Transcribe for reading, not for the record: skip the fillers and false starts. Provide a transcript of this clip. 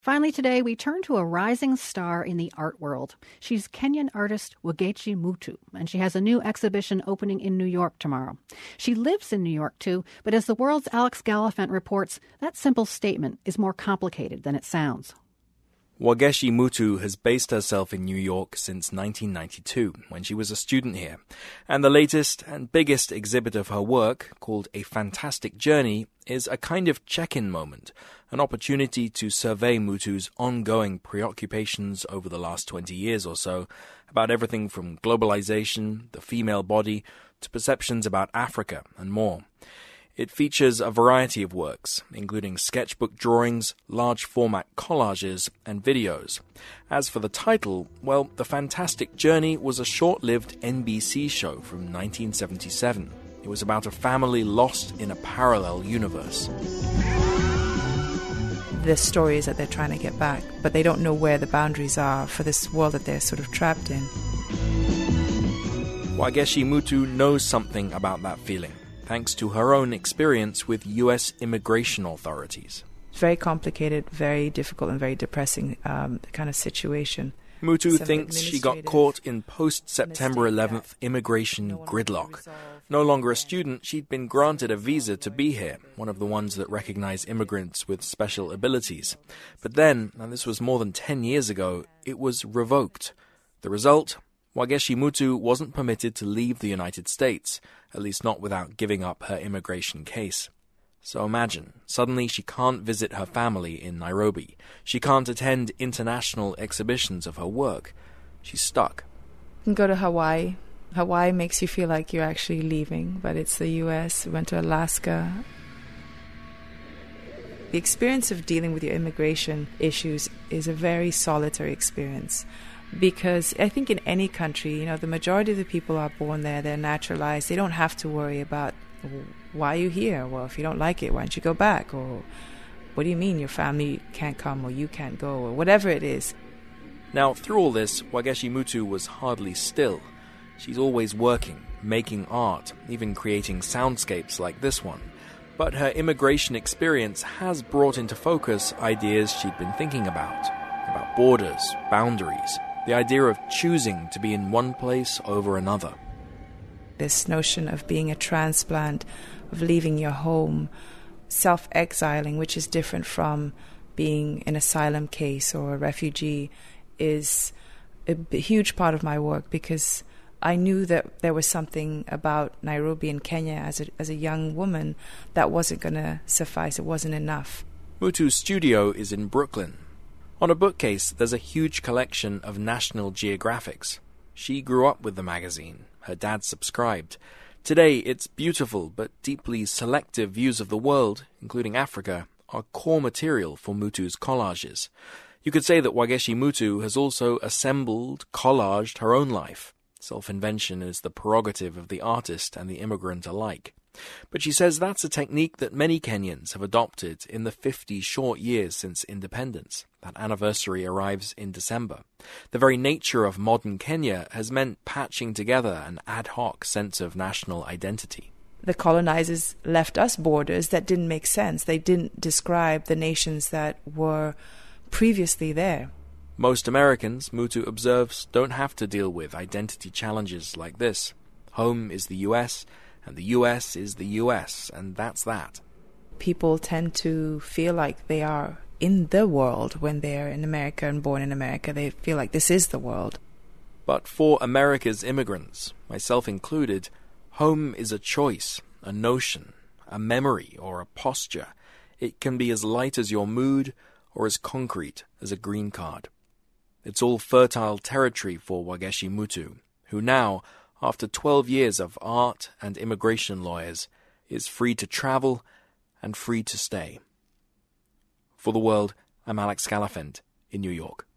Finally today, we turn to a rising star in the art world. She's Kenyan artist Wagechi Mutu, and she has a new exhibition opening in New York tomorrow. She lives in New York, too, but as the World's Alex Gallafent reports, that simple statement is more complicated than it sounds. Wagechi Mutu has based herself in New York since 1992, when she was a student here. And the latest and biggest exhibit of her work, called A Fantastic Journey, is a kind of check-in moment, an opportunity to survey Mutu's ongoing preoccupations over the last 20 years or so, about everything from globalization, the female body, to perceptions about Africa and more. It features a variety of works, including sketchbook drawings, large-format collages, and videos. As for the title, well, The Fantastic Journey was a short-lived NBC show from 1977. It was about a family lost in a parallel universe. The story is that they're trying to get back, but they don't know where the boundaries are for this world that they're sort of trapped in. Wagechi Mutu knows something about that feeling, thanks to her own experience with U.S. immigration authorities. It's very complicated, very difficult, and very depressing kind of situation. Mutu thinks she got caught in post-September 11th immigration gridlock. No longer a student, she'd been granted a visa to be here, one of the ones that recognize immigrants with special abilities. But then, and this was more than 10 years ago, it was revoked. The result? Wagechi Mutu wasn't permitted to leave the United States, at least not without giving up her immigration case. So imagine, suddenly she can't visit her family in Nairobi. She can't attend international exhibitions of her work. She's stuck. You can go to Hawaii. Hawaii makes you feel like you're actually leaving, but it's the U.S. We went to Alaska. The experience of dealing with your immigration issues is a very solitary experience. Because I think in any country, the majority of the people are born there, they're naturalized. They don't have to worry about, why are you here? Well, if you don't like it, why don't you go back? Or what do you mean your family can't come or you can't go or whatever it is? Now, through all this, Wagechi Mutu was hardly still. She's always working, making art, even creating soundscapes like this one. But her immigration experience has brought into focus ideas she'd been thinking about borders, boundaries, the idea of choosing to be in one place over another. This notion of being a transplant, of leaving your home, self-exiling, which is different from being an asylum case or a refugee, is a huge part of my work because I knew that there was something about Nairobi and Kenya as a young woman that wasn't going to suffice. It wasn't enough. Mutu's studio is in Brooklyn. On a bookcase, there's a huge collection of National Geographics. She grew up with the magazine. Her dad subscribed. Today, its beautiful but deeply selective views of the world, including Africa, are core material for Mutu's collages. You could say that Wagechi Mutu has also assembled, collaged her own life. Self-invention is the prerogative of the artist and the immigrant alike. But she says that's a technique that many Kenyans have adopted in the 50 short years since independence. That anniversary arrives in December. The very nature of modern Kenya has meant patching together an ad hoc sense of national identity. The colonizers left us borders that didn't make sense. They didn't describe the nations that were previously there. Most Americans, Mutu observes, don't have to deal with identity challenges like this. Home is the U.S., and the U.S. is the U.S., and that's that. People tend to feel like they are in the world when they're in America and born in America. They feel like this is the world. But for America's immigrants, myself included, home is a choice, a notion, a memory, or a posture. It can be as light as your mood or as concrete as a green card. It's all fertile territory for Wagechi Mutu, who now, after 12 years of art and immigration lawyers, is free to travel and free to stay. For The World, I'm Alex Gallafent in New York.